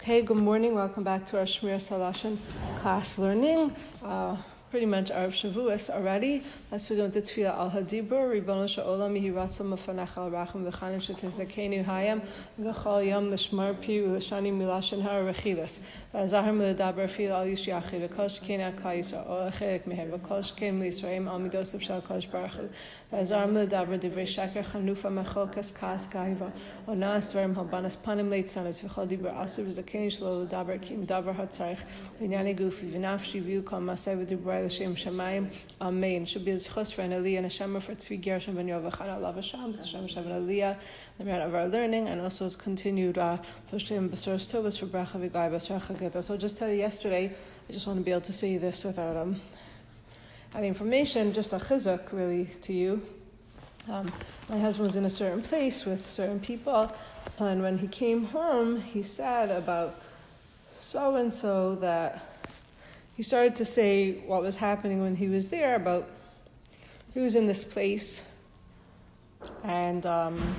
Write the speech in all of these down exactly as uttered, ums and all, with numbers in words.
Okay, good morning. Welcome back to our Shmir Salashin class learning. Uh, pretty much Arav Shavuos already. Let's begin with the Tefillah Al Hadibur. Ribono Sha'olam Yehi Ratzon Mefanech Al Racham V'chanim Shetizakenu Hayam V'chol Yom L'Shmar Pi U'Lashani Milashin Har Rechilas V'Zahar M'Ledaber Fil Al Yish Yachid V'Kol Shkein Al Kal Yisrael O Echelek Mehem V'Kol Shkein L'Yisrael Al Midosav Shal Kodesh Baruch Hu V'Zahar M'Ledaber Divrei Sheker Chanufa Mechol Kas Kas Gaiva Onas Dvarim Halbanas Panim Leitzanos V'Chol Dibur Asur V'Zakein Shlo L'Daber Kim Davar HaTzarich V'Nyani Gufi V'Nafshi V'Yu Kol Masay V'Dibray L'Shem Shamayim Amen. Should be Zchus for an Aliyah and a Shema for Tzvi Gershon Ben Yov V'Chana Alav Hashem Hashem Hashem Aliyah the merit of our learning, and also has continued uh for Shem B'Soros Tovas for Bracha V'Gai B'Sracha Geta. So I'll just tell you yesterday, I just want to be able to say this without um any information, just a chizuk really to you. Um, my husband was in a certain place with certain people, and when he came home, he said about so and so that he started to say what was happening when he was there, about he was in this place, and um,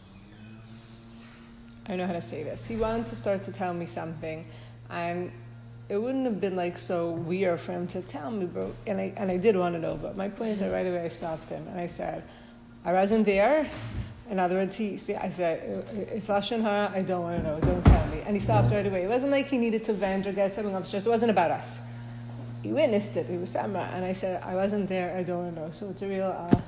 I don't know how to say this. He wanted to start to tell me something, and it wouldn't have been like so weird for him to tell me, bro. And I and I did want to know, but my point is that right away I stopped him and I said, I wasn't there. In other words, he see, I said, it's Lashon Hara, I don't want to know, don't tell me. And he stopped right away. It wasn't like he needed to vent or get something upstairs. It wasn't about us. He witnessed it. He was Samra, and I said, I wasn't there, I don't want to know. So it's a real, uh,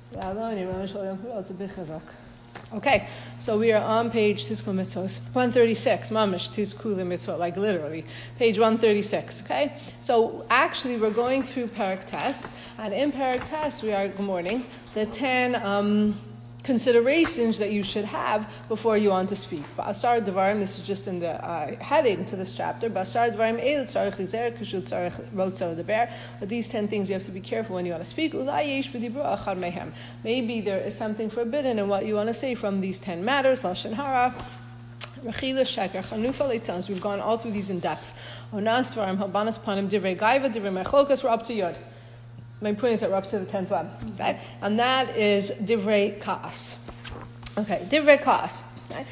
it's a big chazak. Okay, so we are on page Tizkul Mitzvos, one thirty-six, Mamish, Tizkul Mitzvot, like literally, page one thirty-six, okay? So actually we're going through Parak Tes, and in Parak Tes we are, good morning, the ten um, considerations that you should have before you want to speak. Ba'asar Devarim, this is just in the uh, heading to this chapter, Ba'asar Devarim Eilu Tzarech Lizer Kishul Tzarech Rotzel Deber. But these ten things you have to be careful when you want to speak. Ulai Yesh B'Dibra Achad Mehem. Maybe there is something forbidden in what you want to say from these ten matters. Lashon Hara, Rechila, Sheker, Chanufa, Leitzans. We've gone all through these in depth. Onas Dvarim Halbanas Panim Divrei Gaiva Divrei Mechlokas. We're up to Yod. My point is that we're up to the tenth one, okay? And that is Divrei Kaas. Okay, Divrei Kaas.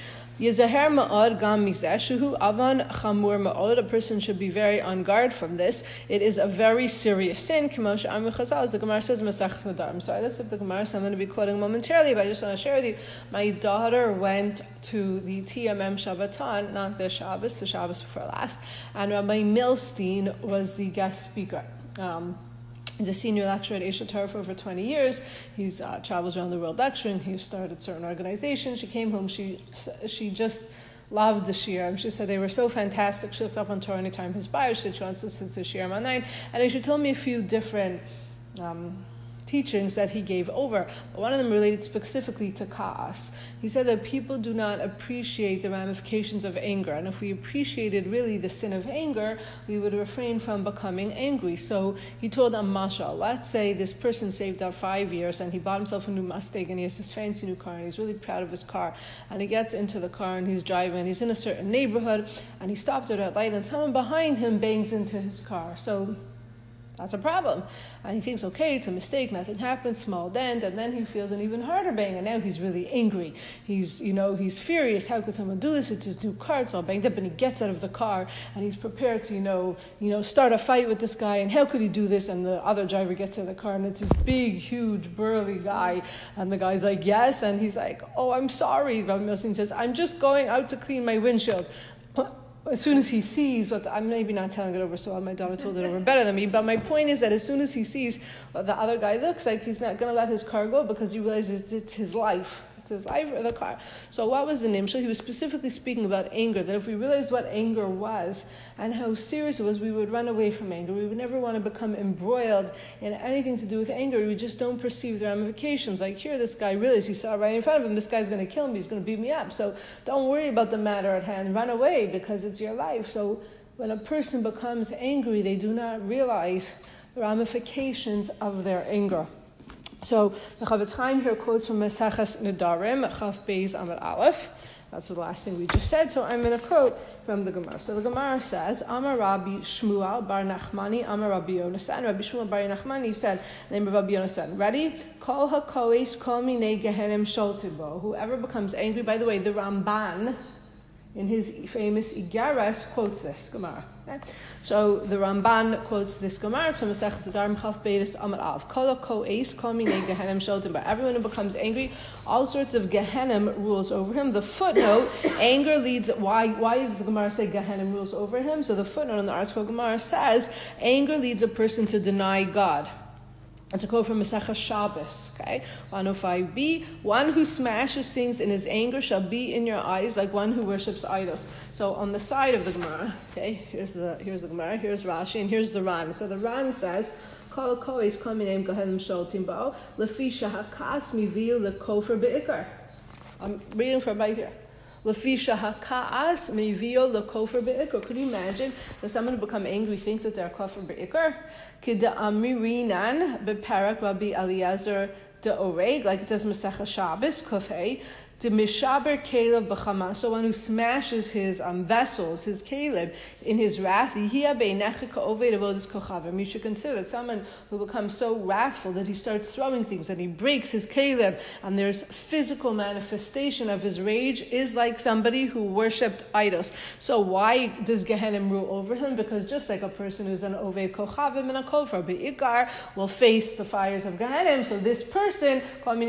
Yezaher ma'od gam mizeh shehu avan chamur ma'od. A person should be very on guard from this. It is a very serious sin. K'mo she'amru Chazal, as the Gemara says, Masechus Nedarim. So I looked up the Gemara, so I'm going to be quoting momentarily, but I just want to share with you. My daughter went to the T M M Shabbaton, not the Shabbos, the Shabbos before last, and Rabbi Milstein was the guest speaker. Um, He's a senior lecturer at Eshet Torah for over twenty years. He uh, travels around the world lecturing. He started certain organizations. She came home. She she just loved the shiurim. She said they were so fantastic. She looked up on Torah anytime his bio. She said she wants to listen to shiurim online. And she told me a few different um, teachings that he gave over. But one of them related specifically to Kaas. He said that people do not appreciate the ramifications of anger. And if we appreciated really the sin of anger, we would refrain from becoming angry. So he told a mashal, let's say this person saved up five years and he bought himself a new Mustang and he has this fancy new car and he's really proud of his car. And he gets into the car and he's driving and he's in a certain neighborhood and he stopped at a light and someone behind him bangs into his car. So that's a problem. And he thinks, okay, it's a mistake, nothing happened, small dent, and then he feels an even harder bang, and now he's really angry. He's, you know, he's furious. How could someone do this? It's his new car, it's all banged up, and he gets out of the car, and he's prepared to, you know, you know, start a fight with this guy, and how could he do this? And the other driver gets out of the car, and it's this big, huge, burly guy, and the guy's like, yes, and he's like, oh, I'm sorry. Rabbi Milstein says, I'm just going out to clean my windshield. As soon as he sees what the, I'm maybe not telling it over so well, my daughter told it over better than me, but my point is that as soon as he sees what the other guy looks like, he's not going to let his car go because he realizes it's his life. It's his life or the car. So what was the nimshal? He was specifically speaking about anger, that if we realized what anger was and how serious it was, we would run away from anger. We would never want to become embroiled in anything to do with anger. We just don't perceive the ramifications. Like here, this guy realized he saw right in front of him, this guy's going to kill me, he's going to beat me up. So don't worry about the matter at hand. Run away because it's your life. So when a person becomes angry, they do not realize the ramifications of their anger. So the Chavetz Chaim here quotes from Maseches Nedarim, Chaf Beis Amud Aleph. That's the last thing we just said. So I'm going to quote from the Gemara. So the Gemara says, Amar Rabbi Shmuel bar Nachmani, Amar Rabbi Yonasan. Rabbi Shmuel bar Nachmani said, name of Rabbi Yonasan. Ready? Kol hakoes kol minei gehenim sholted bo. Whoever becomes angry. By the way, the Ramban in his famous Igeres, quotes this Gemara. Okay? So the Ramban quotes this Gemara from Maseches Nedarim Chaf Beis Amud Aleph. Kol ha'ko'es kol minei Gehenim sholtim bo. Everyone who becomes angry, all sorts of Gehenim rules over him. The footnote, anger leads. Why? Why does the Gemara say Gehenim rules over him? So the footnote in the article Gemara says anger leads a person to deny God. It's a quote from Maseches Shabbos, okay? one oh five b, one who smashes things in his anger shall be in your eyes like one who worships idols. So on the side of the Gemara, okay, here's the here's the Gemara, here's Rashi, and here's the Ran. So the Ran says, Kol kois kol minei Gehenim sholtim bo, lefi shehakas miviu lekofer beikar. I'm reading from right here. Lefisha hakaas mevio lekofer beikar. Could you imagine that someone would become angry, think that they're kofer beikar? Kida amirinan beparak Rabbi Eliezer de Oreg, like it says Maseches Shabbos kofei. The mishaber Caleb b'chama, so one who smashes his um, vessels, his Caleb, in his wrath. You should consider that someone who becomes so wrathful that he starts throwing things and he breaks his Caleb, and there's physical manifestation of his rage, is like somebody who worshipped idols. So why does Gehenim rule over him? Because just like a person who's an Oved Kochavim and a Kofar Be'ikar will face the fires of Gehenim, so this person,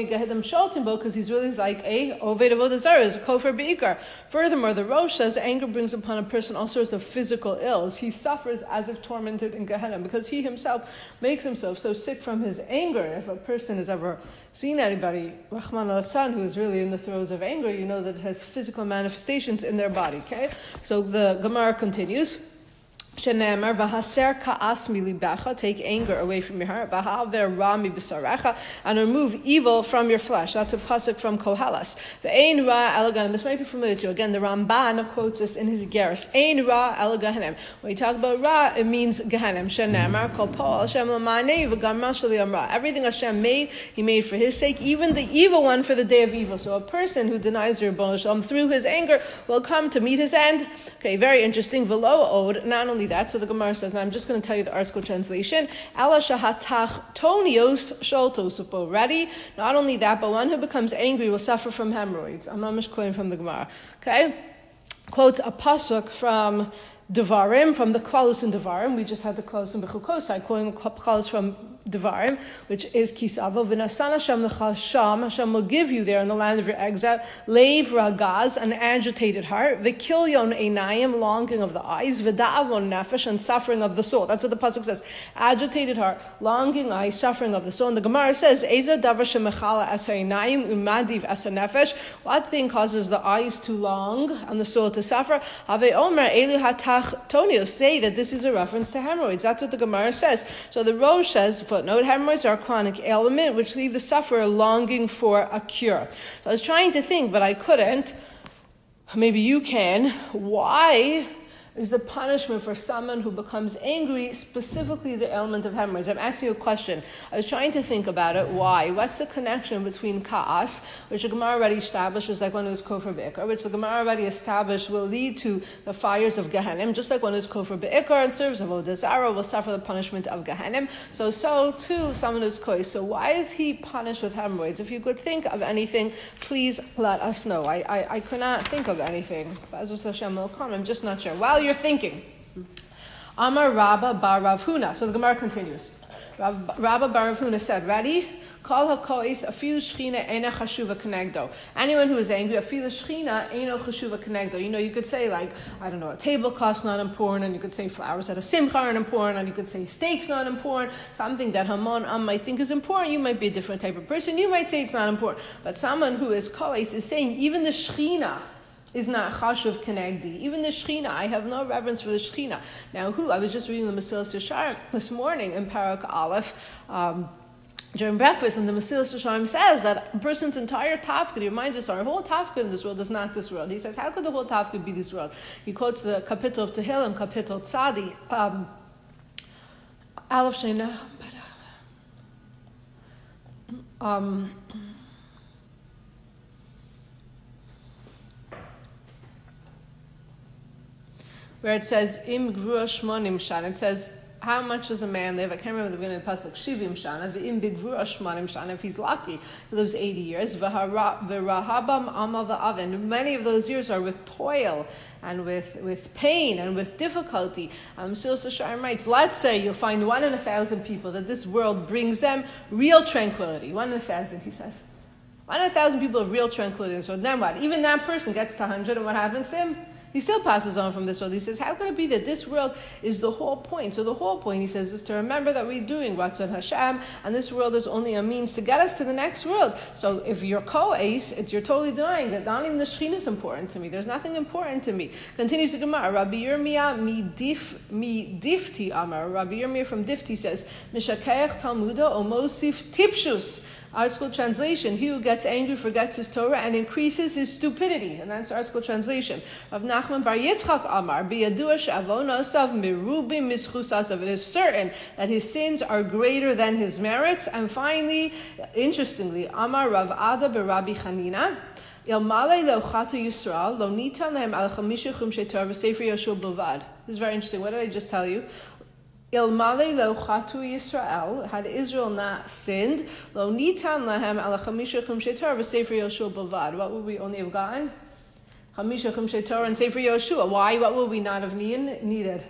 because he's really like a Oved Avodah Zarah, is a Kofar Be'ikar. Furthermore, the Rosh says anger brings upon a person all sorts of physical ills. He suffers as if tormented in Gehenna because he himself makes himself so sick from his anger. If a person has ever seen anybody, Rahman al-San, who is really in the throes of anger, you know that it has physical manifestations in their body. Okay, so the Gemara continues. Shenemar v'haser ka'as milibecha, take anger away from your heart, v'haver ra mibesarecha, and remove evil from your flesh. That's a pasuk from Koheles. Ve'ein ra el Gehenim. This might be familiar to you. Again, the Ramban quotes this in his Geras. Ein ra el Gehenim. When you talk about ra, it means Gehenim. Shenemar kol po Hashem l'manei v'gamra sheli amra. Everything Hashem made, He made for His sake, even the evil one for the day of evil. So a person who denies the Rebbeinu Shalom through his anger will come to meet his end. Okay, very interesting. V'lo od. Not only that, so the Gemara says, now I'm just going to tell you the article translation. Ala shahatach tonios sholtosupo. Ready? Not only that, but one who becomes angry will suffer from hemorrhoids. I'm not quoting from the Gemara. Okay? Quotes a pasuk from Devarim, from the Klaus in Devarim. We just had the Klaus in Bechukosai, quoting the Klaus from Devarim, which is Kisavo, V'nasan Hashem l'chasham, Hashem will give you there in the land of your exile, Leiv ragaz, an agitated heart, V'kilyon einayim, longing of the eyes, V'da'avon nefesh, and suffering of the soul. That's what the pasuk says. Agitated heart, longing eyes, suffering of the soul. And the Gemara says, Eza davar shemechala asa einayim, umadiv asa nefesh. What thing causes the eyes to long and the soul to suffer? Have omer elu hatach tonios, say that this is a reference to hemorrhoids. That's what the Gemara says. So the Rosh says, footnote, hemorrhoids are a chronic ailment which leave the sufferer longing for a cure. So I was trying to think, but I couldn't. Maybe you can. Why is the punishment for someone who becomes angry specifically the ailment of hemorrhoids? I'm asking you a question. I was trying to think about it. Why? What's the connection between ka'as, which the Gemara already established is like one who's kofar be'ikar, which the Gemara already established will lead to the fires of Gehenim, just like one who's kofar be'ikar and serves avodah zarah will suffer the punishment of Gehenim. So, so too, someone who's koi. So why is he punished with hemorrhoids? If you could think of anything, please let us know. I, I, I could not think of anything. I'm just not sure. While you're thinking, Amar Rabba bar Rav Huna. So the Gemara continues. Rav, Rabba bar Rav Huna said, ready? Kol hakois afilu shchina eina chashuva kenegdo. Anyone who is angry, afilu shchina eino chashuva kenegdo. You know, you could say like, I don't know, a tablecloth's not important, and you could say flowers at a simcha aren't important, and you could say steak's not important. Something that Hamon Am might think is important, you might be a different type of person. You might say it's not important. But someone who is kois is saying even the shchina is not chashuv kenegdi. Even the Shechina, I have no reverence for the Shechina. Now, who? I was just reading the Mesilas Yesharim this morning in Parak Aleph um, during breakfast, and the Mesilas Yesharim says that a person's entire tafkid, he reminds us, our whole tafkid in this world is not this world. He says, how could the whole tafkid be this world? He quotes the Kapitel of Tehillim, Kapitel Tzadi, um, Aleph Shena, um, where it says im grua shmonim shan. It says how much does a man live? I can't remember the beginning of the pasuk. Shivim shana v'im bigvura shmanim shana. If he's lucky, he lives eighty years. V'rahabam amal v'aven. Many of those years are with toil and with, with pain and with difficulty. Um, Silsa Sharm writes, let's say you'll find one in a thousand people that this world brings them real tranquility. One in a thousand, he says. One in a thousand people have real tranquility in this world. Then what? Even that person gets to one hundred, and what happens to him? He still passes on from this world. He says, how can it be that this world is the whole point? So the whole point, he says, is to remember that we're doing Ratzon Hashem, and this world is only a means to get us to the next world. So if you're ko-ace, it's you're totally denying that not even the Shekhinah is important to me. There's nothing important to me. Continues the Gemara. Rabbi Yirmiyah mi dif mi difti amar. Rabbi Yirmiyah from Difti says, Mishakeach Talmuda omosif tipshus. Article translation, he who gets angry forgets his Torah and increases his stupidity. And that's article translation. Rav Nachman bar Yitzchak Amar, biyadua she'avonosav mirubim mischusasav. It is certain that his sins are greater than his merits. And finally, interestingly, Amar Rav Ada b'Rabbi Chanina, Ilmale le'ochatu Yisrael, lo nitan lehem al chamisha chumshei Torah v'sefer Yoshua bilvad. This is very interesting. What did I just tell you? Ilmale lo chatu Yisrael, had Israel not sinned, lo nitan lahem ala chamisha chumshei Torah v'sefer Yoshua bilvad. What would we only have gotten? Chamisha chumshei Torah and sefer Yoshua. Why? What would we not have needed?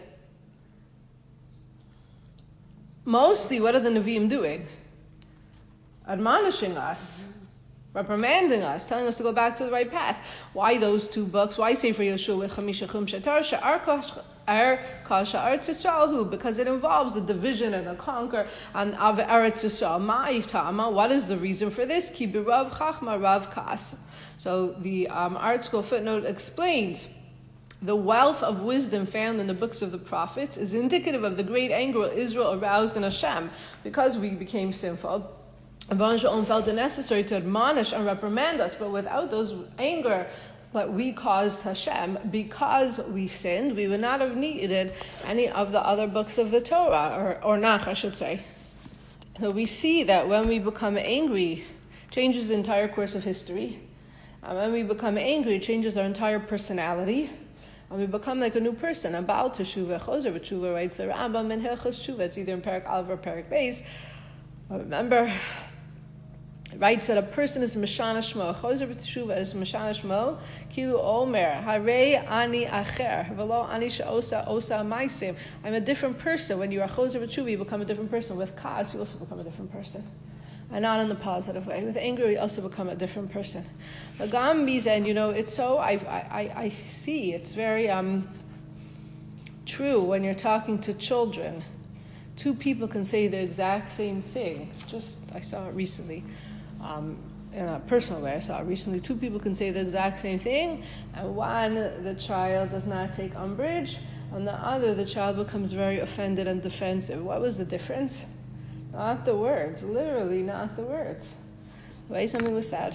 Mostly, what are the Nevi'im doing? Admonishing us, reprimanding us, telling us to go back to the right path. Why those two books? Why sefer Yoshua with chamisha chumshei Torah? She'ar because it involves the division and the conquer and of Eretz Yisrael. What is the reason for this? Ki b'rav chachma rav kas. So the um, article footnote explains the wealth of wisdom found in the books of the prophets is indicative of the great anger Israel aroused in Hashem because we became sinful. Avon Shalom felt it necessary to admonish and reprimand us, but without those anger that we caused Hashem, because we sinned, we would not have needed any of the other books of the Torah, or, or Nach, I should say. So we see that when we become angry, it changes the entire course of history. And when we become angry, it changes our entire personality. And we become like a new person. A Baal Teshuvah, Chozer B'Teshuvah writes the Rambam in Hilchos Teshuvah. It's either in Perek Aleph or Perek Beis. Remember, it writes that a person is Meshana Shmo. Chozer B'Teshuvah is Meshana Shmo. Kilu Omer, Harei Ani Acher, V'lo Ani She'osa Osa Maisim. I'm a different person. When you are Chozer B'Teshuvah, you become a different person. With Kaas, you also become a different person. And not in the positive way. With anger, you also become a different person. The Gambi's, and you know, it's so, I, I, I see, it's very um, true when you're talking to children. Two people can say the exact same thing. Just, I saw it recently. Um, in a personal way, I saw it recently. Two people can say the exact same thing, and one, the child does not take umbrage, and the other, the child becomes very offended and defensive. What was the difference? Not the words, literally not the words. Right? Something was said.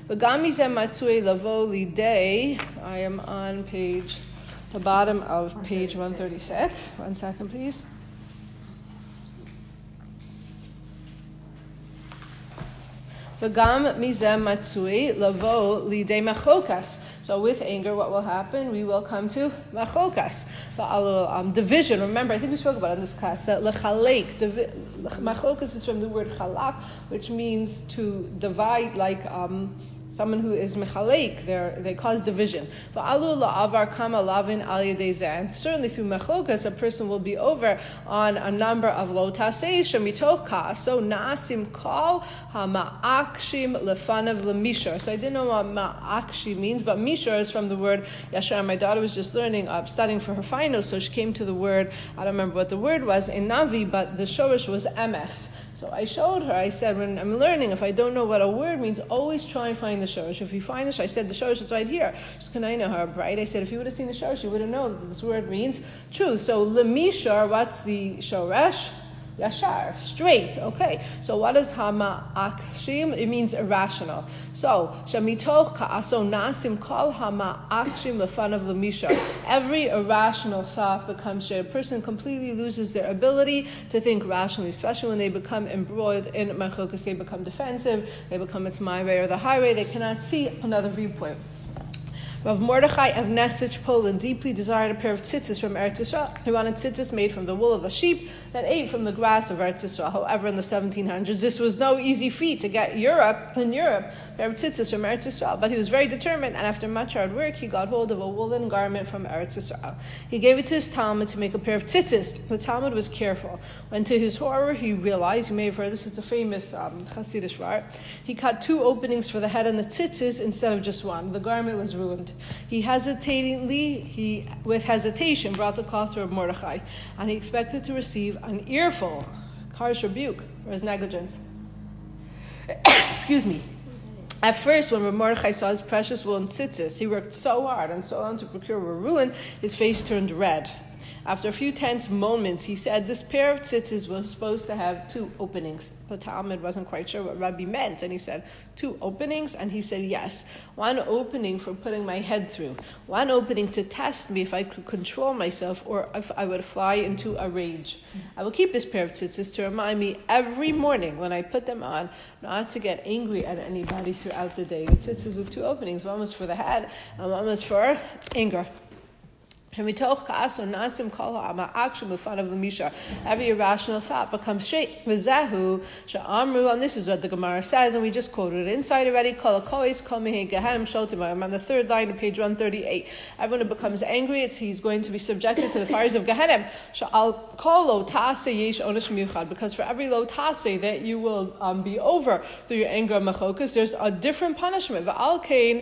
I am on page, the bottom of page one thirty-six. One second, please. V'gam mizem matzui lavo lidei machokas. So with anger, what will happen? We will come to machokas, um, division. Remember, I think we spoke about it in this class, that lechalek, machokas is from the word chalak, which means to divide, like um, someone who is mechalek, they cause division. Certainly through machokas, a person will be over on a number of lo tasei shemitoch kas. So naasim kol hama'akshim lefanav lemishor. So I didn't know what ma'akshi means, but mishor is from the word yashar. My daughter was just learning, uh, studying for her finals, so she came to the word, I don't remember what the word was in Navi, but the shorish was emes. So I showed her, I said, when I'm learning, if I don't know what a word means, always try and find the shorish. If you find the shorish, I said the shorish is right here. She's can I know her bright? I said, if you would have seen the shorish, you would have known that this word means truth. So lemishar, what's the shoresh? Yashar, straight. Okay. So what is hama akshim? It means irrational. So shamitoch ka'aso nasim kol hama akshim lefanav lemishar. Every irrational thought becomes straight. A person completely loses their ability to think rationally, especially when they become embroiled in machokas. They become defensive. They become it's my way or the highway. They cannot see another viewpoint. Rav Mordechai of Nessich, Poland, deeply desired a pair of tzitzis from Eretz Yisrael. He wanted tzitzis made from the wool of a sheep that ate from the grass of Eretz Yisrael. However, in the seventeen hundreds, this was no easy feat to get Europe, in Europe, a pair of tzitzis from Eretz Yisrael. But he was very determined, and after much hard work, he got hold of a woolen garment from Eretz Yisrael. He gave it to his Talmud to make a pair of tzitzis. The Talmud was careful. When to his horror, he realized, you may have heard this, it's a famous um, Hasidic art, he cut two openings for the head and the tzitzis instead of just one. The garment was ruined. He hesitatingly, he with hesitation brought the cloth to Rav Mordechai, and he expected to receive an earful, harsh rebuke for his negligence. Excuse me. At first, when Rav Mordechai saw his precious woolen tzitzis, he worked so hard and so long to procure a ruin, his face turned red. After a few tense moments, he said this pair of tzitzis was supposed to have two openings. The Talmud wasn't quite sure what Rabbi meant, and he said, two openings? And he said, yes. One opening for putting my head through. One opening to test me if I could control myself or if I would fly into a rage. I will keep this pair of tzitzis to remind me every morning when I put them on not to get angry at anybody throughout the day. The tzitzis with two openings. One was for the head and one was for anger. Every irrational thought becomes straight. And this is what the Gemara says, and we just quoted it inside already. On the third line of page one thirty-eight. Everyone who becomes angry, it's he's going to be subjected to the fires of Gehenna. Because for every lo tase that you will um, be over through your anger and machokas, there's a different punishment. It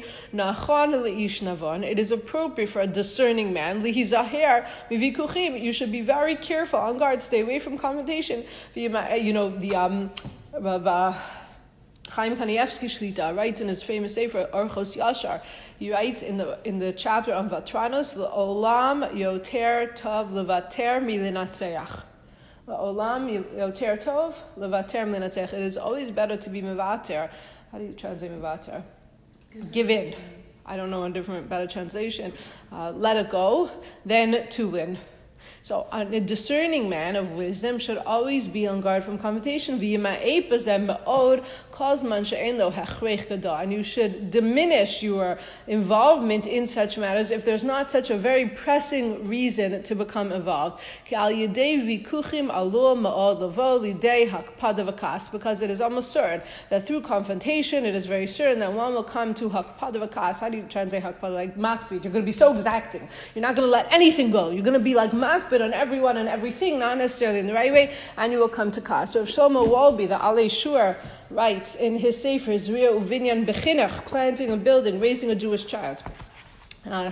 is appropriate for a discerning man. You should be very careful, on guard, stay away from confrontation. You know, the um, uh, Chaim Kanievsky Shlita writes in his famous sefer Orchos Yashar. He writes in the in the chapter on Vatranos, Olam Yoter Tov Levater Milinatzeach. Olam Yoter Tov Levater Milinatzeach. It is always better to be mevater. How do you translate mevater? Give in. I don't know a different, better translation. Uh, let it go, then to win. So a discerning man of wisdom should always be on guard from confrontation. And you should diminish your involvement in such matters if there's not such a very pressing reason to become involved. Because it is almost certain that through confrontation, it is very certain that one will come to hakpad v'kas. How do you translate hakpad? Like makpid. You're going to be so exacting. You're not going to let anything go. You're going to be like makpid on everyone and everything, not necessarily in the right way, and you will come to kas. So Shlomo Wolbe, the Alei Shur, writes in his sefer Zriya Uvinyan Bechinach, planting a building, raising a Jewish child. Uh,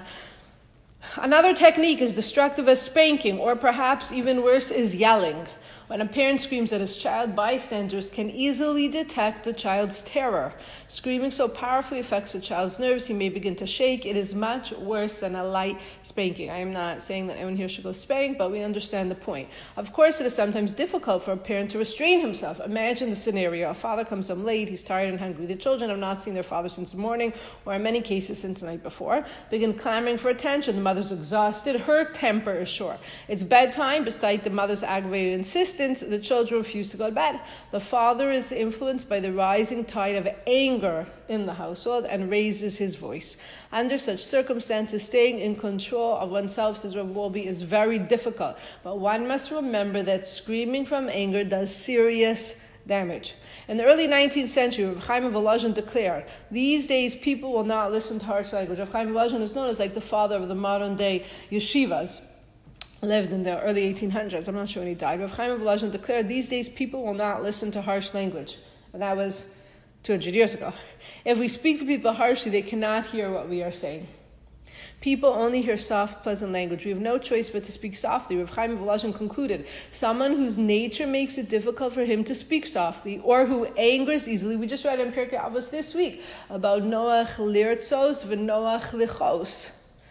another technique is destructive as spanking, or perhaps even worse is yelling. When a parent screams at his child, bystanders can easily detect the child's terror. Screaming so powerfully affects the child's nerves, he may begin to shake. It is much worse than a light spanking. I am not saying that anyone here should go spank, but we understand the point. Of course, it is sometimes difficult for a parent to restrain himself. Imagine the scenario. A father comes home late, he's tired and hungry. The children have not seen their father since the morning, or in many cases since the night before. Begin clamoring for attention. The mother's exhausted. Her temper is short. It's bedtime, despite the mother's aggravated insistence. The children refuse to go to bed. The father is influenced by the rising tide of anger in the household and raises his voice. Under such circumstances, staying in control of oneself, says Rav Wolbe, is very difficult. But one must remember that screaming from anger does serious damage. In the early nineteenth century, Rav Chaim Volozhin declared, these days people will not listen to harsh language. Rav Chaim Volozhin is known as like the father of the modern day yeshivas. Lived in the early eighteen hundreds. I'm not sure when he died. Rav Chaim Volozhin declared, these days people will not listen to harsh language. And that was two hundred years ago. If we speak to people harshly, they cannot hear what we are saying. People only hear soft, pleasant language. We have no choice but to speak softly. Rav Chaim Volozhin concluded, someone whose nature makes it difficult for him to speak softly, or who angers easily. We just read in Pirkei Avos this week about Noach lirtzos v'Noach lichos.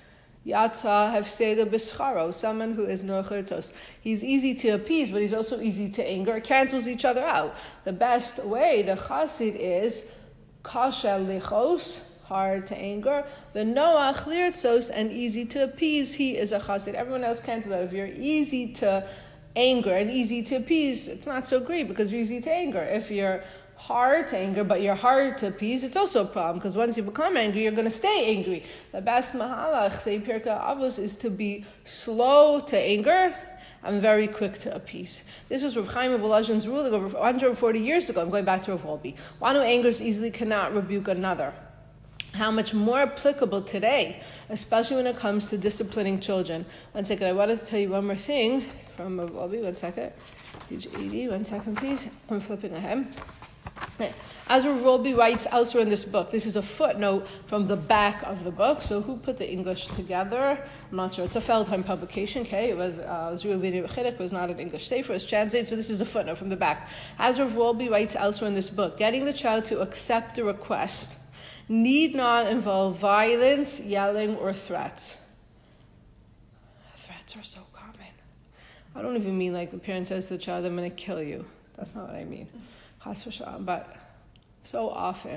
Yatsa hefseda b'scharo, someone who is nochertos. He's easy to appease, but he's also easy to anger. It cancels each other out. The best way, the chassid, is kasha lichos, hard to anger. The noach lirtzos, and easy to appease. He is a chassid. Everyone else cancels out. If you're easy to anger and easy to appease, it's not so great because you're easy to anger. If you're hard to anger, but you're hard to appease, it's also a problem, because once you become angry, you're going to stay angry. The best mahalach, say Pirkei Avos, is to be slow to anger and very quick to appease. This was Rav Chaim of Volozhin's ruling over one hundred forty years ago. I'm going back to Rav Wolbe. One who angers easily cannot rebuke another. How much more applicable today, especially when it comes to disciplining children. One second, I wanted to tell you one more thing from Rav Wolbe. One second. Page eighty. One second, please. I'm flipping ahead. As Rav Wolbe writes elsewhere in this book, this is a footnote from the back of the book. So who put the English together? I'm not sure. It's a Feldheim publication. Okay, it was uh, Zriel Vini B'Chiduk. It was not an English sefer. It was translated. So this is a footnote from the back. As Rav Wolbe writes elsewhere in this book, getting the child to accept a request need not involve violence, yelling, or threats. Threats are so common. I don't even mean like the parent says to the child, "I'm going to kill you." That's not what I mean. But so often,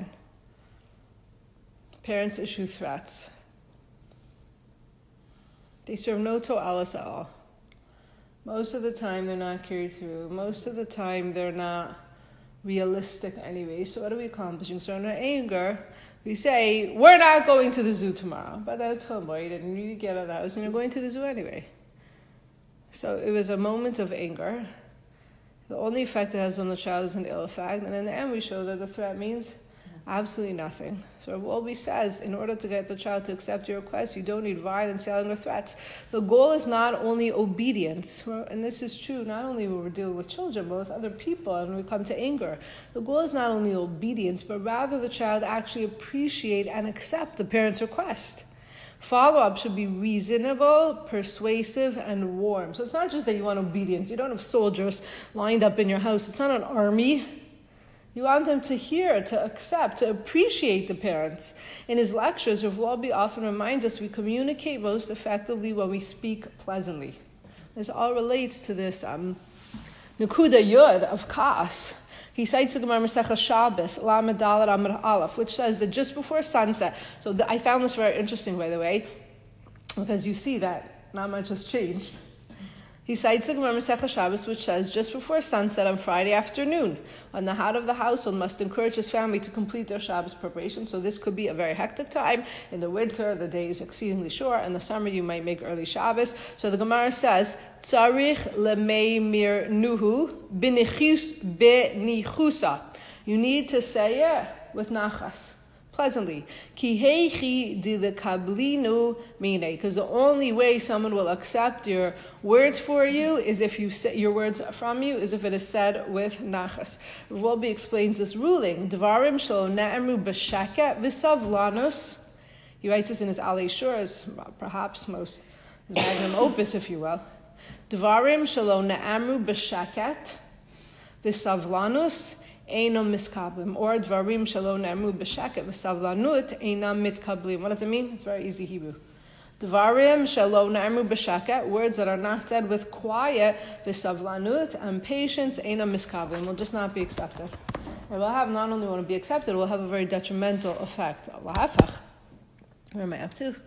parents issue threats. They serve no to'alas at all. Most of the time, they're not carried through. Most of the time, they're not realistic anyway. So what are we accomplishing? So in our anger, we say, we're not going to the zoo tomorrow. But that's homeboy, and you get out of the house, and you're going to the zoo anyway. So it was a moment of anger. The only effect it has on the child is an ill effect, and in the end we show that the threat means absolutely nothing. So Rav Wolbe says, in order to get the child to accept your request, you don't need violence, yelling, or threats. The goal is not only obedience, and this is true not only when we're dealing with children, but with other people, and when we come to anger. The goal is not only obedience, but rather the child actually appreciate and accept the parent's request. Follow-up should be reasonable, persuasive, and warm. So it's not just that you want obedience. You don't have soldiers lined up in your house. It's not an army. You want them to hear, to accept, to appreciate the parents. In his lectures, Rav Wolbe often reminds us we communicate most effectively when we speak pleasantly. This all relates to this um, Nakuda Yud of Kaas. He cites the Gemara Masechah Shabbos, Lamed Daled Amud Aleph, which says that just before sunset. So the, I found this very interesting, by the way, because you see that not much has changed. He cites the Gemara Masechah Shabbos, which says just before sunset on Friday afternoon, when the head of the household must encourage his family to complete their Shabbos preparation. So this could be a very hectic time. In the winter, the day is exceedingly short. In the summer, you might make early Shabbos. So the Gemara says, Tzarich lemei nuhu b'nichus b'nichusa. You need to say it with nachas, pleasantly. Ki heichi dilekablinu mine. Because the only way someone will accept your words for you is if you say your words from you is if it is said with nachas. Rav Wolbe explains this ruling. Dvarim shelo ne'emru b'sheket v'savlanus. He writes this in his Alei Shurs, perhaps most his magnum opus, if you will. Dvarim shelo ne'emru b'sheket v'savlanus Einam miskablim, or dvarim shelo ne'emru b'sheket v'savlanut einam mitkablim. What does it mean? It's very easy Hebrew. Dvarim shelo ne'emru b'sheket, words that are not said with quiet, v'savlanut, and patience, einam miskablim, will just not be accepted. It will have not only won't be accepted, it will have a very detrimental effect. Where am I up to?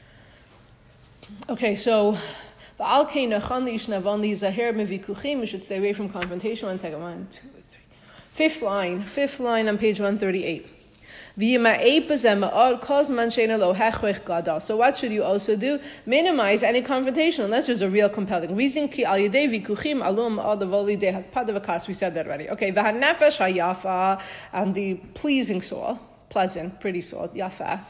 Okay, so we should stay away from confrontation. One second, one, two. Fifth line, fifth line on page one thirty-eight. So what should you also do? Minimize any confrontation unless there's a real compelling reason. We said that already. Okay, and the pleasing soul, pleasant, pretty soul, yafa.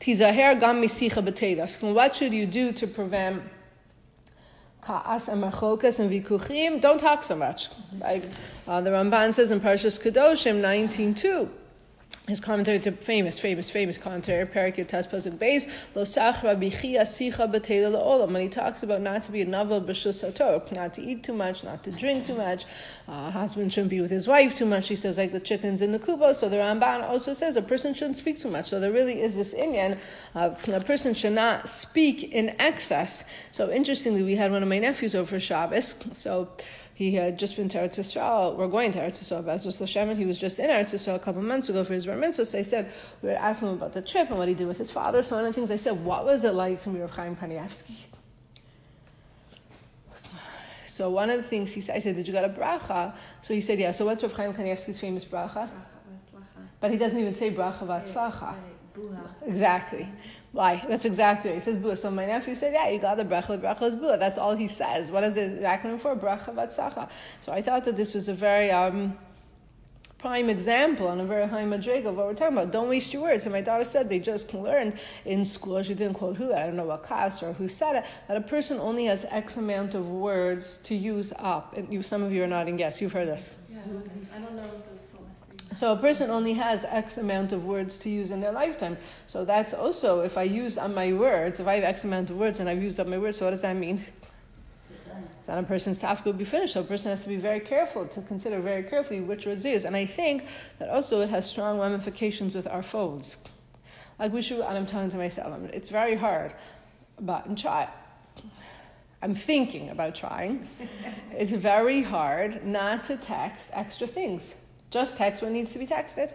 What should you do to prevent Ka'as and machokas and vikuchim? Don't talk so much. Like uh, the Ramban says in Parshas Kedoshim nineteen two, his commentary to famous, famous, famous commentary, Perikut Tes Pasuk Beis, Lo Sachra Bichia Sicha B'Teila La'olam, when he talks about not to be a navel b'shus haTorah, not to eat too much, not to drink too much, uh, husband shouldn't be with his wife too much. He says like the chickens in the kubo. So the Ramban also says a person shouldn't speak too much. So there really is this inyan, uh, a person should not speak in excess. So interestingly, we had one of my nephews over for Shabbos. So he had just been to Eretz Yisrael. We're going to Eretz Yisrael, B'ezras Hashem, and he was just in Eretz Yisrael a couple months ago for his bar mitzvah. So I said, we were asking him about the trip and what he did with his father. So one of the things I said, what was it like to meet Rav Chaim Kanievsky? So one of the things he said, I said, did you get a bracha? So he said, yeah. So what's Rav Chaim Kanievsky's famous bracha? But he doesn't even say bracha v'atzlacha. Exactly. Why? That's exactly right. He says bua. So my nephew said, yeah, you got the bracha. The bracha is bua. That's all he says. What is the acronym for? Bracha v'atzlacha. So I thought that this was a very um, prime example and a very high madriga of what we're talking about. Don't waste your words. And my daughter said they just learned in school, she didn't quote who, I don't know what class or who said it, that a person only has X amount of words to use up. And you, some of you are nodding yes, you've heard this. Yeah, I don't know what this is. So a person only has X amount of words to use in their lifetime. So that's also, if I use on my words, if I have X amount of words and I've used up my words, so what does that mean? It's not a person's tafka will be finished, so a person has to be very careful, to consider very carefully which words they use. And I think that also it has strong ramifications with our phones. Like we should, and I'm telling to myself, it's very hard, but I'm trying. I'm thinking about trying. It's very hard not to text extra things. Just text what needs to be texted.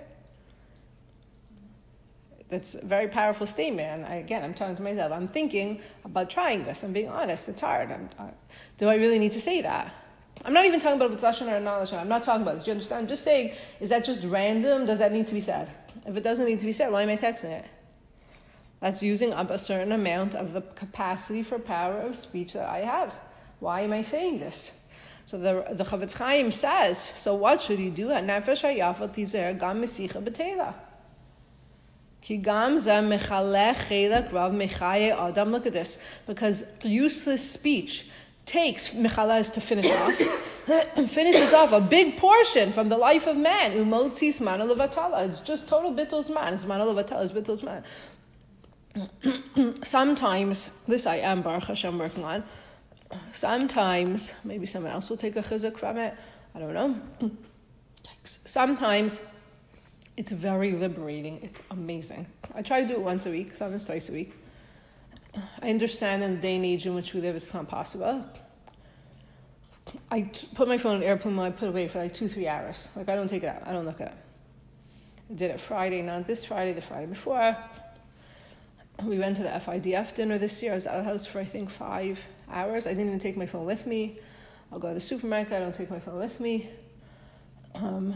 That's a very powerful statement. And I, again, I'm telling to myself, I'm thinking about trying this. I'm being honest. It's hard. I'm, I, do I really need to say that? I'm not even talking about if it's lashon or not lashon. I'm not talking about this. Do you understand? I'm just saying, is that just random? Does that need to be said? If it doesn't need to be said, why am I texting it? That's using up a certain amount of the capacity for power of speech that I have. Why am I saying this? So the the Chavetz Chaim says, so what should you do? Nefesh hayafot tizer gam mesicha b'teila. Ki gam zeh mechalech chelak rav mechaye adam. Look at this. Because useless speech takes, mechala is to finish off, finishes off a big portion from the life of man. Umotzi zman levatala. It's just total bittul zman. Zman levatala is bittul zman. Sometimes, this I am, Baruch Hashem, working on. Sometimes, maybe someone else will take a chizuk from it. I don't know. Sometimes, it's very liberating. It's amazing. I try to do it once a week, sometimes twice a week. I understand in the day and age in which we live, it's not possible. I t- put my phone in airplane mode, I put it away for like two, three hours. Like, I don't take it out. I don't look at it. I did it Friday, not this Friday, the Friday before. We went to the F I D F dinner this year. I was at the house for, I think, five hours. I didn't even take my phone with me. I'll go to the supermarket. I don't take my phone with me. Um,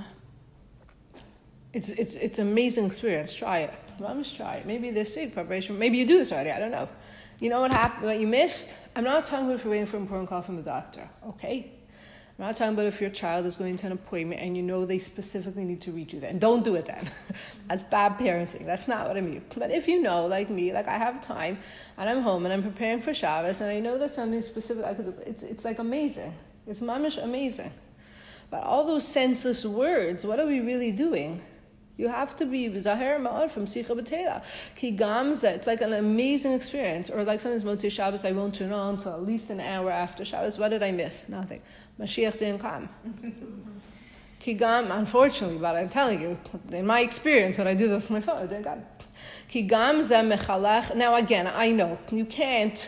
it's it's it's an amazing experience. Try it. Mamish, try it. Maybe this week preparation. Maybe you do this already. I don't know. You know what happened? What you missed? I'm not talking about if you're waiting for an important call from the doctor. Okay. I'm not talking about if your child is going to an appointment and you know they specifically need to reach you then. Don't do it then. That's bad parenting. That's not what I mean. But if you know, like me, like I have time and I'm home and I'm preparing for Shabbos and I know that something specific I could do, it's it's like amazing. It's mamish amazing. But all those senseless words, what are we really doing? You have to be Zahir Ma'od from Sicha B'Teila. Ki Gamza, it's like an amazing experience. Or like sometimes Motzei Shabbos, I won't turn on until at least an hour after Shabbos. What did I miss? Nothing. Mashiach didn't come. Ki Gam, unfortunately, but I'm telling you, in my experience, when I do this with my phone, it didn't come. Ki Gamza Mechalach. Now again, I know, you can't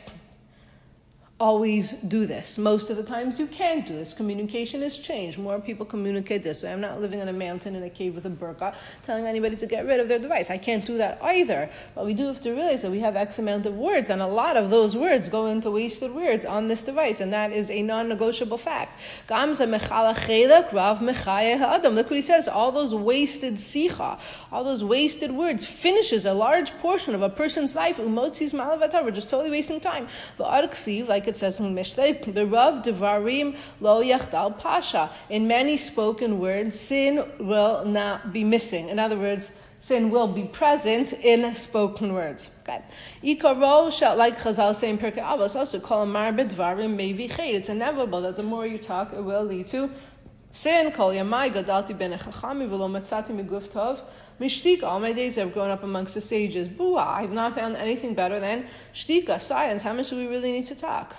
always do this. Most of the times you can't do this. Communication has changed. More people communicate this way. I'm not living in a mountain in a cave with a burqa telling anybody to get rid of their device. I can't do that either. But we do have to realize that we have X amount of words, and a lot of those words go into wasted words on this device, and that is a non-negotiable fact. Gamza mechala chelak rav mechaye ha'adam. Look what he says. All those wasted sicha, all those wasted words finishes a large portion of a person's life. Umotzi's malavatar. We're just totally wasting time. But arksiv, like it says in Mishlei, the Rav Devarim Lo Yachdal Pasha. In many spoken words, sin will not be missing. In other words, sin will be present in spoken words. Okay. Ikaro shall, like Chazal say in Pirkei Avos, also call mar bedvarim mevi chay. It's inevitable that the more you talk, it will lead to sin. Kol yamai gadalti ben echachami v'lo matzati miguf tov. Mishtika, all my days I've grown up amongst the sages. Bua, I've not found anything better than shtika, silence. How much do we really need to talk?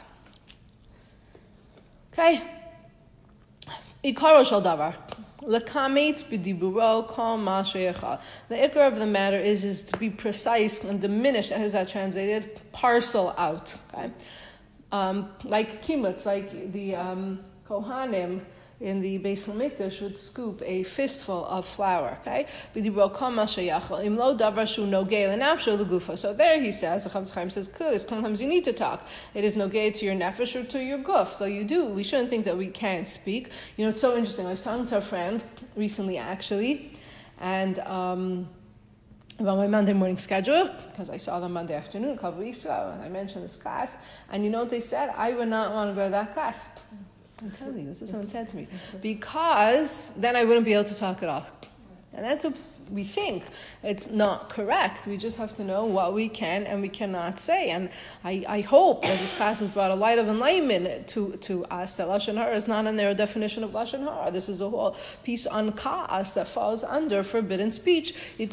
Okay. Ikaro shel davar. Lekametz b'diburo kol ma sheyecha. The ikar of the matter is is to be precise and diminish. How is that translated? Parcel out. Okay. Um, like kibbutz, like the um, Kohanim, in the Beis Hamikdash would scoop a fistful of flour, okay? So there he says, the Chafetz Chaim says, clearly, sometimes you need to talk. It is nogay to your nefesh or to your guf, so you do. We shouldn't think that we can't speak. You know, it's so interesting. I was talking to a friend recently, actually, and um, about my Monday morning schedule, because I saw them Monday afternoon a couple of weeks ago, and I mentioned this class, and you know what they said? I would not want to go to that class. I'm telling you, this is what someone said to me. Because then I wouldn't be able to talk at all. And that's what we think. It's not correct. We just have to know what we can and we cannot say. And I, I hope that this class has brought a light of enlightenment to, to us, that Lashon Hara is not a narrow definition of Lashon Hara. This is a whole piece on Ka'as that falls under forbidden speech. So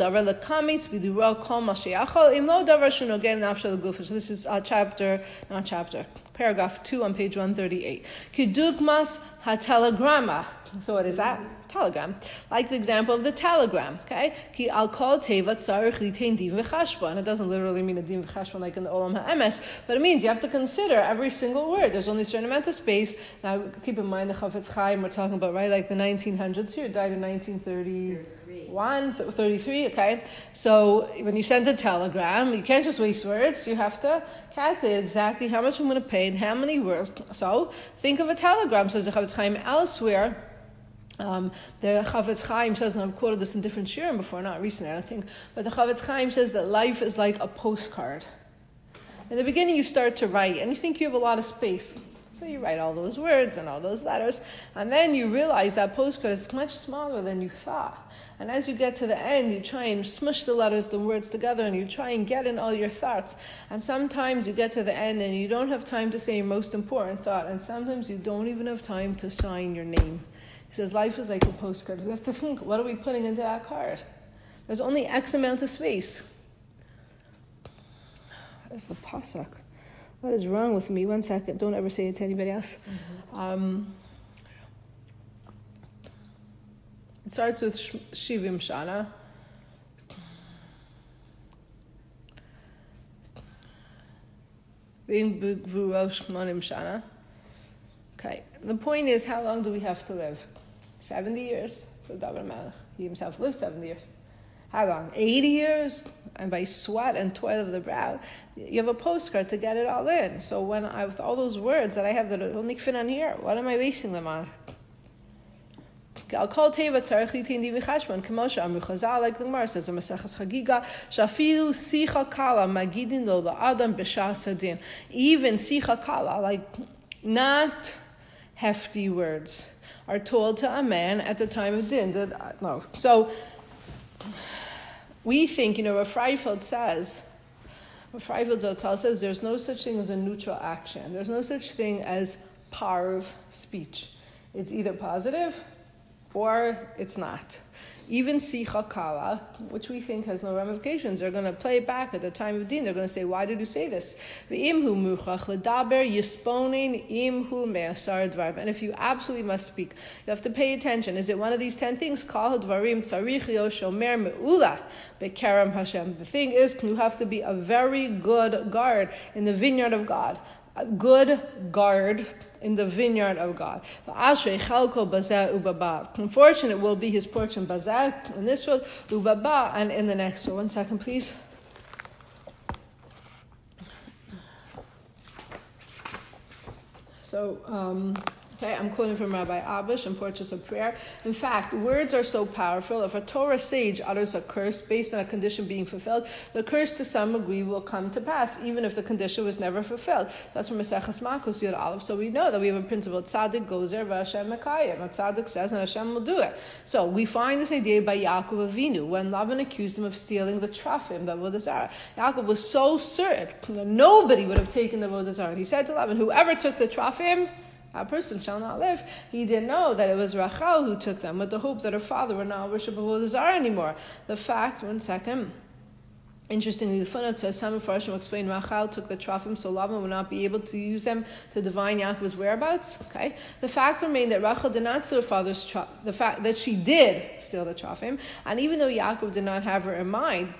this is uh, chapter, not chapter, paragraph two on page one thirty-eight. Kidugmas ha-telegrama. So what is that? Telegram. Like the example of the telegram, okay? Ki al kol teva tzarich litain din v'chashbon. It doesn't literally mean a din v'chashbon like in the Olam HaEmes, but it means you have to consider every single word. There's only a certain amount of space. Now, keep in mind the Chafetz Chaim, we're talking about, right, like the nineteen hundreds here, died in nineteen thirty-one, thirty-three, okay? So when you send a telegram, you can't just waste words. You have to calculate exactly how much I'm going to pay and how many words. So think of a telegram, says the Chafetz Chaim elsewhere. Um, the Chafetz Chaim says, and I've quoted this in different shiurim before, not recently, I don't think, but the Chafetz Chaim says that life is like a postcard. In the beginning, you start to write, and you think you have a lot of space. So you write all those words and all those letters, and then you realize that postcard is much smaller than you thought. And as you get to the end, you try and smush the letters, the words together, and you try and get in all your thoughts. And sometimes you get to the end and you don't have time to say your most important thought, and sometimes you don't even have time to sign your name. He says life is like a postcard. We have to think, what are we putting into that card? There's only X amount of space. What is the pasuk? What is wrong with me? One second. Don't ever say it to anybody else. Mm-hmm. Um, it starts with Shivim Shana. Shana. Okay. The point is, how long do we have to live? seventy years. So David Melech, he himself lived seventy years. How long? eighty years? And by sweat and toil of the brow, you have a postcard to get it all in. So when I, with all those words that I have that only fit on here, what am I wasting them on? Al kol teva tzarich litain din v'chashbon, k'mo she'amru Chazal, like the Gemara says in Maseches Chagiga, shafilu sicha kala magidin lo la'adam b'shas hadin. Even sicha kala, like not hefty words, are told to a man at the time of din. No. So we think, you know, what Freifeld says, what Freifeld Zatzal says, there's no such thing as a neutral action. There's no such thing as parv speech. It's either positive or it's not. Even sicha kala, which we think has no ramifications, they're going to play it back at the time of din. They're going to say, why did you say this? And if you absolutely must speak, you have to pay attention. Is it one of these ten things? The thing is, you have to be a very good guard in the vineyard of God. A good guard in the vineyard of God. Unfortunate will be his portion bazak in this world, ubaba, and in the next one. One second, please. So, um, okay, I'm quoting from Rabbi Abish in Portraits of Prayer. In fact, words are so powerful. If a Torah sage utters a curse based on a condition being fulfilled, the curse to some degree will come to pass, even if the condition was never fulfilled. That's from Maseches Makos Yud Aleph. So we know that we have a principle: Tzaddik gozer v'Hashem mekayem. What Tzaddik says, and Hashem will do it. So we find this idea by Yaakov Avinu when Lavan accused him of stealing the trafim, the avodah zarah. Yaakov was so certain that nobody would have taken the avodah zarah. He said to Lavan, "Whoever took the trafim, that person shall not live." He didn't know that it was Rachel who took them with the hope that her father would not worship avodah zarah anymore. The fact, one second, interestingly, the footnote says some Mepharshim explain Rachel took the trafim so Lavan would not be able to use them to divine Yaakov's whereabouts. Okay, the fact remained that Rachel did not steal her father's trafim. The fact that she did steal the trafim, and even though Yaakov did not have her in mind,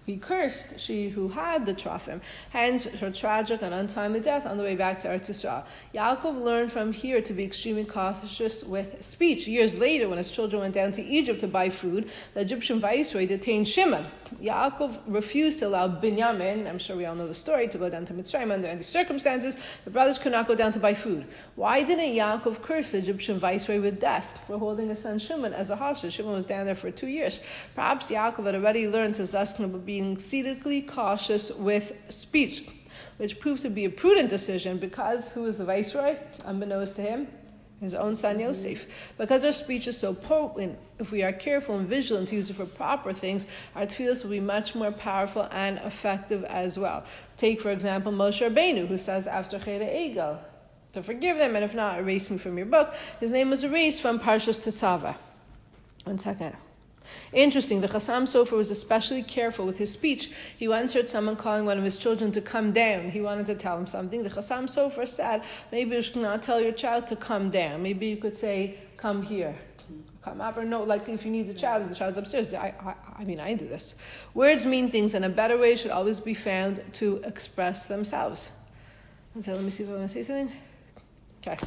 He cursed she who had the Trophim, hence her tragic and untimely death on the way back to Eretz Yisrael. Yaakov learned from here to be extremely cautious with speech. Years later, when his children went down to Egypt to buy food, the Egyptian viceroy detained Shimon. Yaakov refused to allow Binyamin, I'm sure we all know the story, to go down to Mitzrayim under any circumstances. The brothers could not go down to buy food. Why didn't Yaakov curse the Egyptian viceroy with death for holding his son Shimon as a hostage? Shimon was down there for two years. Perhaps Yaakov had already learned his lesson about being exceedingly cautious with speech, which proved to be a prudent decision because who was the viceroy? Unbeknownst to him, his own son Yosef. Because our speech is so potent, if we are careful and vigilant to use it for proper things, our tefillos will be much more powerful and effective as well. Take, for example, Moshe Rabbeinu, who says after Cheder Egel, to forgive them, and if not, erase me from your book. His name was erased from Parshas Tetzaveh. One second. Interesting, the Chassam Sofer was especially careful with his speech. He once heard someone calling one of his children to come down. He wanted to tell him something. The Chassam Sofer said, maybe you should not tell your child to come down. Maybe you could say, come here. Come up, or no, like if you need the child, the child's upstairs. I, I, I mean, I do this. Words mean things, and a better way should always be found to express themselves. And so let me see if I want to say something. Okay.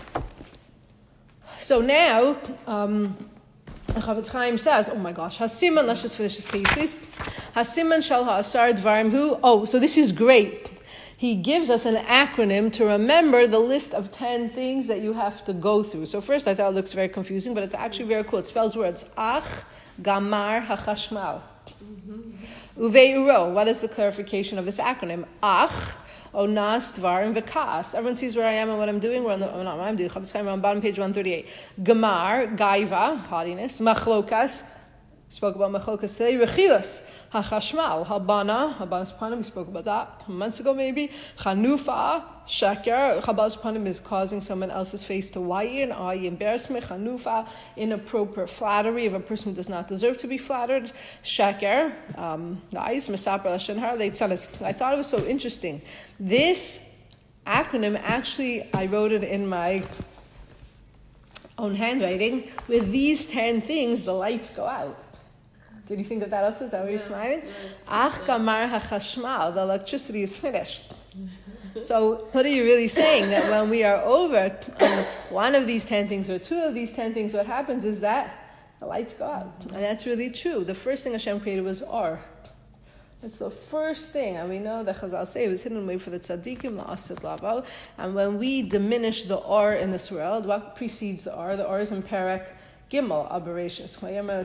So now, um, Chavetz Chaim says, oh my gosh, Hasiman, let's just finish this page, please. Hasiman shal ha'asar dvarim hu. Oh, so this is great. He gives us an acronym to remember the list of ten things that you have to go through. So first, I thought it looks very confusing, but it's actually very cool. It spells words. Ach, gamar, hachashmal. Uvei what is the clarification of this acronym? Ach, onas, dvarim, v'kas. Everyone sees where I am and what I'm doing. We're on the, oh, not what I'm doing. Chavetz Chaim, we're on bottom page one thirty-eight. Gamar, gaiva, haughtiness. Machlokas, spoke about machlokas today. Rechilas, hachashmal, habana, habanas panim, we spoke about that months ago maybe. Chanufa, sheker, habanas panim is causing someone else's face to whiten. Ay, embarrassment. Chanufa, inappropriate flattery of a person who does not deserve to be flattered. Sheker, um, lies. Mesaper lashon hara, leitzalas. I thought it was so interesting. This acronym, actually, I wrote it in my own handwriting. With these ten things, the lights go out. Did you think that that also is that what you're smiling? Ach gamar hachashmal, the electricity is finished. So what are you really saying? That when we are over on one of these ten things or two of these ten things, what happens is that the lights go out. And that's really true. The first thing Hashem created was Or. It's the first thing, and we know that Chazal say it was hidden away for the tzaddikim, la'asid lavo. And when we diminish the Or in this world, what precedes the Or? The Or is in Perek Gimel, aberrations.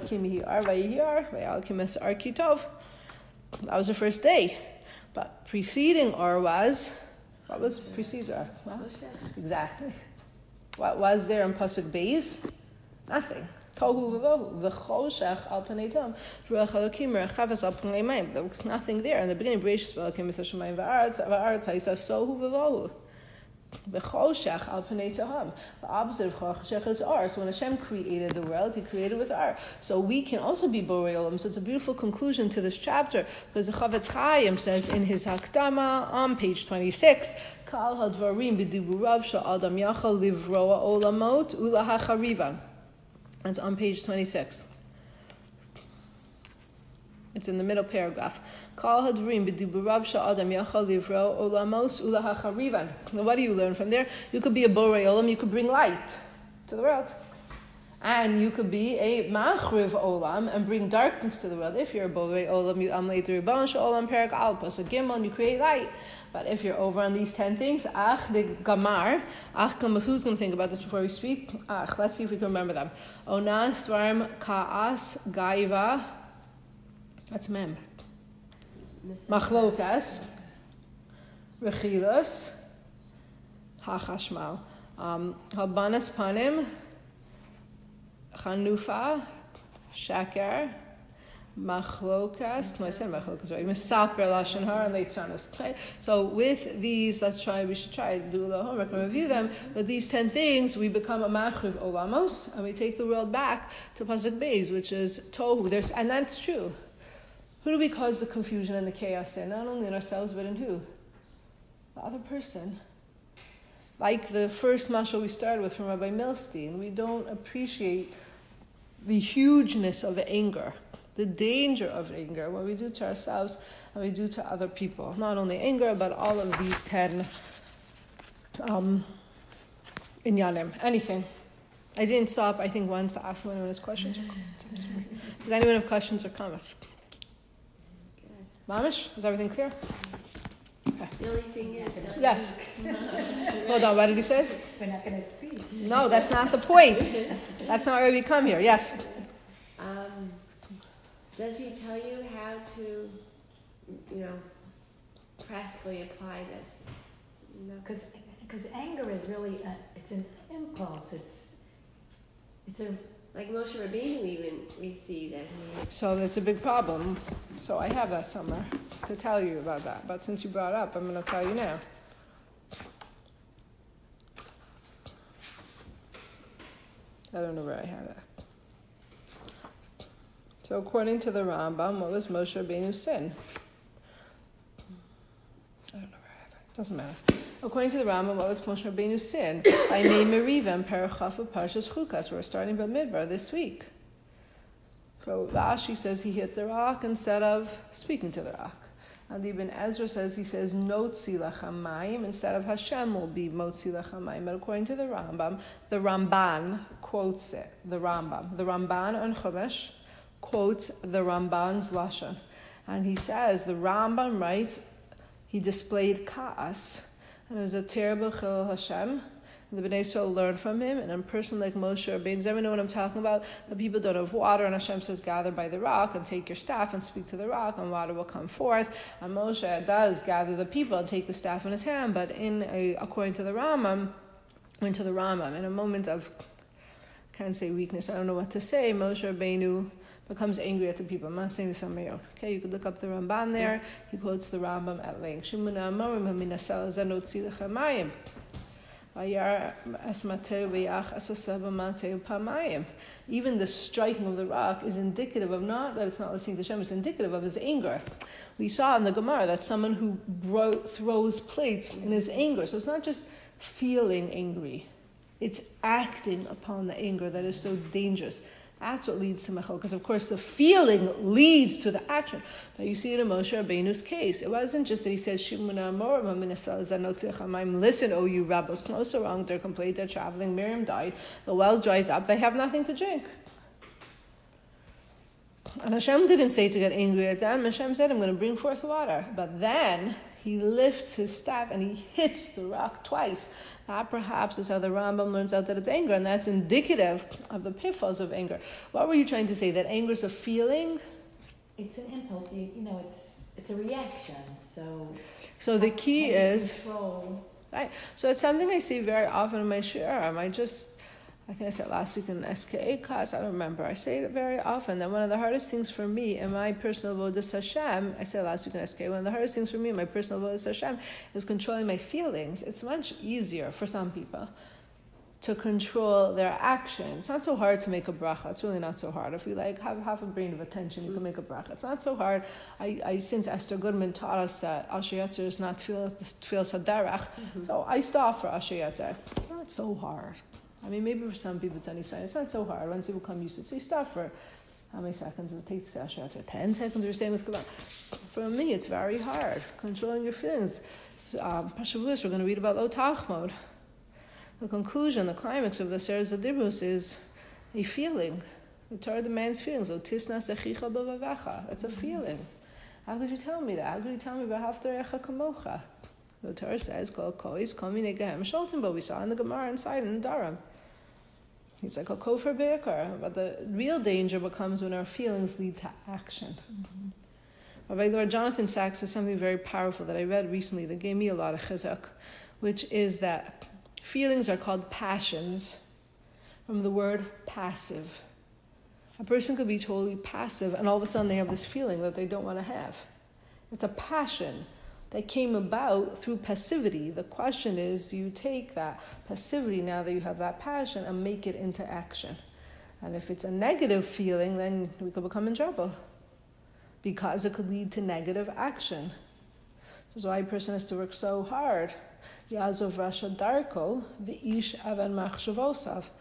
That was the first day. But preceding Or was, what was preceding Or? Well, exactly. What was there in Pasuk Beis? Nothing. Tohu v'vohu, v'choshech al panei tom, v'ruach Elokim rechavas al panei mayim. There was nothing there. In the beginning, Bereshis v'Elokim v'sashamayim v'aretz, v'aretz ha'yisa sohu v'vohu. V'choshech al panei taham. The opposite of choshech is Or. So when Hashem created the world, He created with Or. So we can also be borei olam. So it's a beautiful conclusion to this chapter, because the Chavetz Chaim says in his Hakdama on page twenty-six, Kal hadvarim b'diburav sha'adam yachal livroa olamot ulahacharivan. It's on page twenty-six. It's in the middle paragraph. Kal hadvarim b'diburav sha'adam yachal livroa olamos ulahacharivan. Now what do you learn from there? You could be a borei olam, you could bring light to the world. And you could be a machriv olam and bring darkness to the world. If you're a borei olam, you amleit ribbon she'olam perek alpa, so gimel, you create light. But if you're over on these ten things, ach de gamar, ach gamas, who's going to think about this before we speak? Ach, let's see if we can remember them. Onas, dvarim, ka'as, gaiva, that's mem. Machlokas, rechilos, hachashmal, um, habanas panim, Chanufa, Shaker, Machlokas, no, I said Machlokas, right? Mesaper, Lashon Hara, and Leitzanos. So with these, let's try, we should try to do a little homework and review them. With these ten things, we become a Machriv Olamos, and we take the world back to Pasuk Beis, which is Tohu. There's, and that's true. Who do we cause the confusion and the chaos in? Not only in ourselves, but in who? The other person. Like the first mashal we started with from Rabbi Milstein, we don't appreciate the hugeness of anger. the danger of anger, what we do to ourselves and we do to other people. Not only anger, but all of these ten um, inyanim. Anything. I didn't stop, I think, once to ask anyone his questions or comments. Does anyone have questions or comments? Mamish, is everything clear? Okay. The only thing is... Uh, yes. Hold on, what did he say? We're not going to speak. No, that's not the point. That's not why we come here. Yes? Um, does he tell you how to, you know, practically apply this? You know, Because because anger is really, a, it's an impulse. It's, it's a... Like Moshe Rabbeinu even, we see that he... So that's a big problem. So I have that somewhere to tell you about that. But since you brought it up, I'm going to tell you now. I don't know where I had it. So according to the Rambam, what was Moshe Rabbeinu's sin? I don't know where I have it. Doesn't matter. According to the Rambam, what was Moshe Rabbeinu's sin? I made Meriva and Perachaf of Parshas Chukas. We're starting Bamidbar this week. So Rashi says he hit the rock instead of speaking to the rock. And Ibn Ezra says he says Notzi Lachamayim instead of Hashem will be Motzi Lachamayim. But according to the Rambam, the Ramban quotes it. The Rambam, the Ramban on Chumash quotes the Ramban's lashon, and he says the Rambam writes he displayed kaas. And it was a terrible chil Hashem. And the Bnei Yisrael learned from him. And a person like Moshe Rabbeinu, does everyone know what I'm talking about? The people don't have water, and Hashem says, gather by the rock and take your staff and speak to the rock, and water will come forth. And Moshe does gather the people and take the staff in his hand. But in a, according to the Rambam, went to the Rambam, in a moment of, I can't say weakness, I don't know what to say, Moshe Rabbeinu becomes angry at the people. I'm not saying this on my own. Okay, you could look up the Ramban there. He quotes the Rambam at length. Shimuna Amorim Haminasel Zanotzi Lechamayim. Even the striking of the rock is indicative of not that it's not listening to Hashem, it's indicative of his anger. We saw in the Gemara that someone who bro- throws plates in his anger. So it's not just feeling angry, it's acting upon the anger that is so dangerous. That's what leads to mechel, because of course the feeling leads to the action. But you see it in Moshe Rabbeinu's case. It wasn't just that he said, listen, oh you rebels, close along, they're complete, they're traveling, Miriam died, the wells dries up, they have nothing to drink. And Hashem didn't say to get angry at them. Hashem said, I'm going to bring forth water. But then he lifts his staff and he hits the rock twice. That perhaps is how the Rambam learns out that it's anger, and that's indicative of the pitfalls of anger. What were you trying to say? That anger is a feeling? It's an impulse. You, you know, it's it's a reaction. So. So the key is. Control. Right. So it's something I see very often in my shiurim. I just. I think I said last week in the S K A class, I don't remember. I say it very often that one of the hardest things for me in my personal avodas Hashem, I said last week in S K A, one of the hardest things for me in my personal avodas Hashem is controlling my feelings. It's much easier for some people to control their action. It's not so hard to make a bracha. It's really not so hard. If you like have half a brain of attention, you can make a bracha. It's not so hard. I, I since Esther Goodman taught us that Asher Yetzer is not tefillah sadarach, mm-hmm. So I stopped for Asher Yetzer. It's not so hard. I mean, maybe for some people it's any sign. It's not so hard. Once you become used to it. So you stop for how many seconds does it take to say Asher Yetzer? Ten seconds we're saying with Kabbalah. For me, it's very hard. Controlling your feelings. Um, Pashavus, we're going to read about Lo Tachmod. The conclusion, the climax of the Seres Adibus is a feeling. The Torah demands feelings. That's a feeling. How could you tell me that? How could you tell me about Haftarecha Kamocha? The Torah says, Kol kois, kol minei gehem sholtim bo. We saw in the Gemara inside in Dharam. He's like a kofer be'ikar. But the real danger becomes when our feelings lead to action. Mm-hmm. Rabbi Lord Jonathan Sachs says something very powerful that I read recently that gave me a lot of chizuk, which is that feelings are called passions from the word passive. A person could be totally passive and all of a sudden they have this feeling that they don't want to have. It's a passion that came about through passivity. The question is, do you take that passivity now that you have that passion and make it into action? And if it's a negative feeling, then we could become in trouble because it could lead to negative action. This is why a person has to work so hard. Yazov Rasha Darko, V'ish Avan Machshavosav.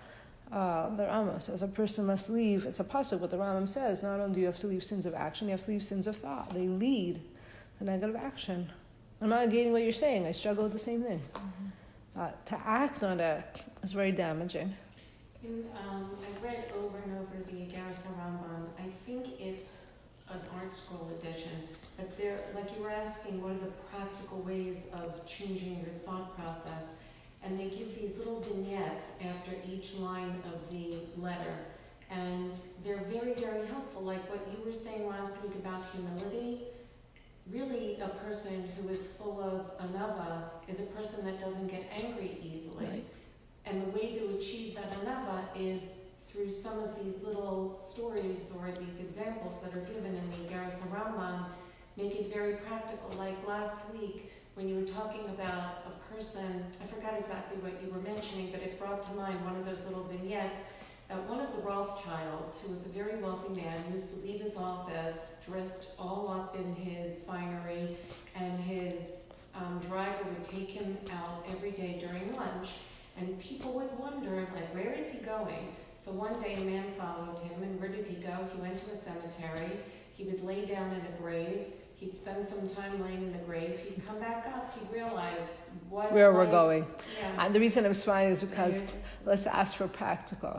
Uh, the Rambam says a person must leave. It's a pasuk, what the Rambam says. Not only do you have to leave sins of action, you have to leave sins of thought. They lead to negative action. I'm not negating what you're saying. I struggle with the same thing. Mm-hmm. Uh, to act on it is very damaging. And, um, I've read over and over the Garrison Rambam. I think it's an art scroll edition, but they're, like you were asking, what are the practical ways of changing your thought process? And they give these little vignettes after each line of the letter. And they're very, very helpful. Like what you were saying last week about humility. Really, a person who is full of anava is a person that doesn't get angry easily. Right. And the way to achieve that anava is through some of these little stories or these examples that are given in the Garrison Rambam, make it very practical. Like last week, when you were talking about a person, I forgot exactly what you were mentioning, but it brought to mind one of those little vignettes that one of the Rothschilds, who was a very wealthy man, used to leave his office dressed all up in his finery, and his um, driver would take him out every day during lunch, and people would wonder, like, where is he going? So one day a man followed him, and where did he go? He went to a cemetery. He would lay down in a grave. He'd spend some time laying in the grave. He'd come back up. He'd realize what where we're life, going. Yeah. And the reason I'm smiling is because let's ask for practical.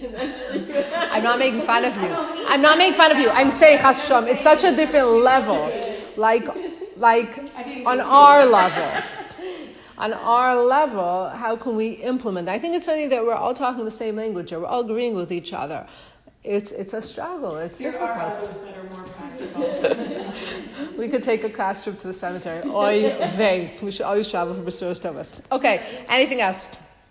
I'm not making fun of you. I'm not making fun of you. I'm saying, Chas v'shalom, it's such a different level. Like, like on our level. On our level, how can we implement? I think it's something that we're all talking the same language, or we're all agreeing with each other. It's it's a struggle. It's there difficult. There are others that are more practical. We could take a class trip to the cemetery. Oy vey. We should always travel for Basuras Tovas. Okay, anything else?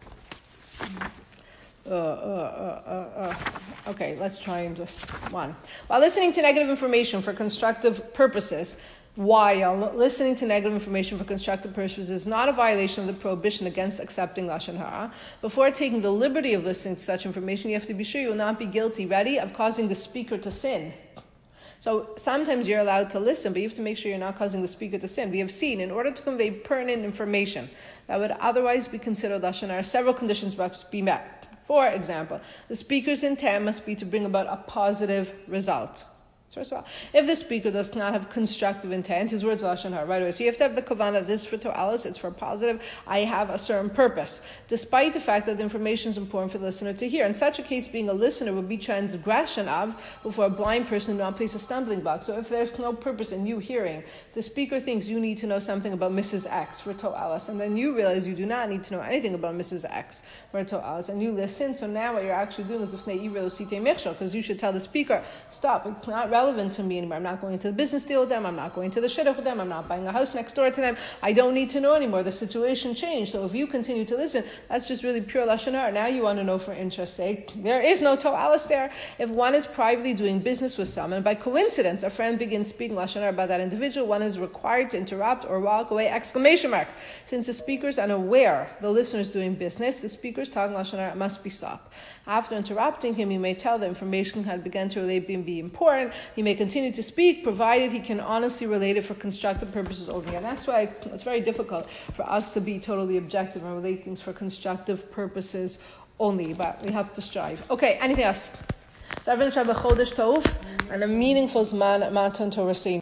Uh, uh, uh, uh, uh. Okay, let's try and just one. While listening to negative information for constructive purposes, while listening to negative information for constructive purposes is not a violation of the prohibition against accepting Lashon Hara. Before taking the liberty of listening to such information, you have to be sure you will not be guilty, ready, of causing the speaker to sin. So sometimes you're allowed to listen, but you have to make sure you're not causing the speaker to sin. We have seen, in order to convey pertinent information that would otherwise be considered Lashon Hara, several conditions must be met. For example, the speaker's intent must be to bring about a positive result. First of all, if the speaker does not have constructive intent, his words are Lashon Hara right away. So you have to have the kavanah that this is for to'alos, it's for positive, I have a certain purpose, despite the fact that the information is important for the listener to hear. In such a case, being a listener would be transgression of, before a blind person would not place a stumbling block. So if there's no purpose in you hearing, the speaker thinks you need to know something about Missus X for to'alos, and then you realize you do not need to know anything about Missus X for to'alos, and you listen. So now what you're actually doing is because you should tell the speaker, stop, it's not relevant to me anymore. I'm not going to the business deal with them. I'm not going to the shidduch with them. I'm not buying a house next door to them. I don't need to know anymore. The situation changed. So if you continue to listen, that's just really pure Lashon Hara. Now you want to know for interest's sake. There is no to'alos there. If one is privately doing business with someone, by coincidence, a friend begins speaking Lashon Hara about that individual, one is required to interrupt or walk away, exclamation mark. Since the speaker is unaware the listener is doing business, the speaker is talking Lashon Hara, must be stopped. After interrupting him, you may tell the information had begun to relate and be important. He may continue to speak, provided he can honestly relate it for constructive purposes only. And that's why it's very difficult for us to be totally objective and relate things for constructive purposes only. But we have to strive. Okay, anything else? So everyone should have a chodesh tov and a meaningful zman matan Torah.